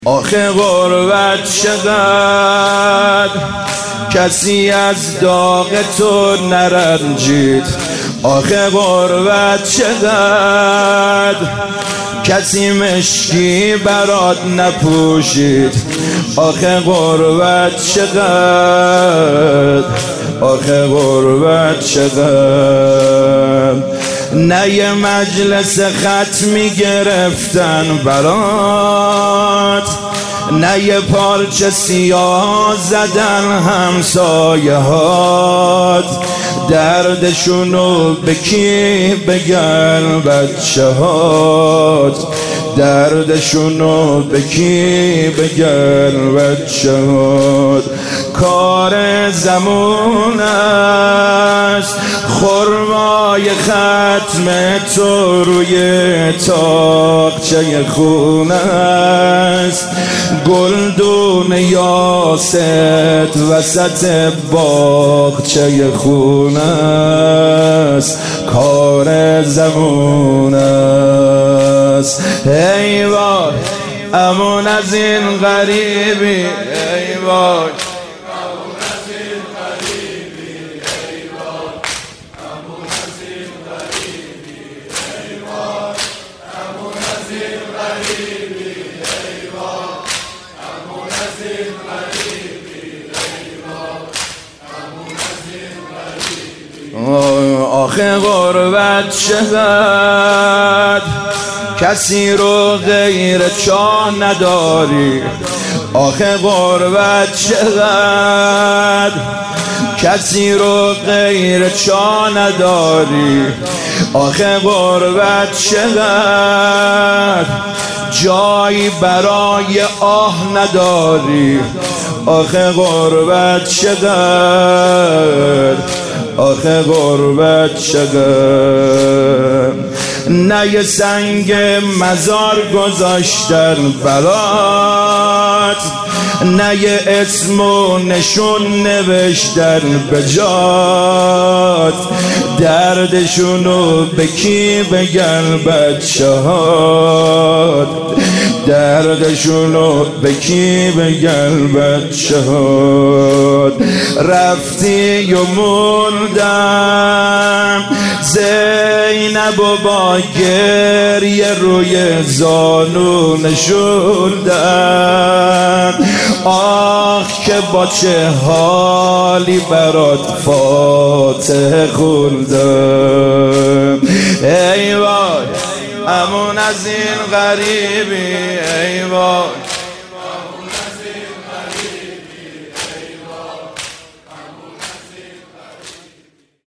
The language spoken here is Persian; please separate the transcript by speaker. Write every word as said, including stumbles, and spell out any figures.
Speaker 1: آخه غربت چقدر کسی از داغ تو نرنجید. آخه غربت چقدر کسی مشکی برات نپوشید. آخه غربت چقدر آخه غربت چقدر نه یه مجلس ختمی گرفتن برات، نه یه پارچه سیاه زدن همسایه هات. دردشونو به کی بگن بچه هات، دردشونو به کی بگن بچه هات. کار زمون است خرمای ختم تو روی تاقچه خونه است. گلدون یاست وسط باغچه خونه است. کار زمون است. ای وای امون از این غریبی، ای وای آخه غربت چقدر کسی رو غیر چاه نداری. آخه غربت چقدر کسی رو غیر چاه نداری. آخه غربت چقدر جایی برای آه نداری. آخه غربت چقدر آخه غربت چقدر نه یه سنگ مزار گذاشتن برات، نه یه اسم و نشون نوشتن به جات. دردشونو به کی بگن بچه هات، دردشونو به کی بگن بچه هات. رفتی و موندم زینب و با گریه روی زانو نشوندم. آخ که با چه حالی برات فاتحه خوندم. ای وای امون از این غریبی، ای وای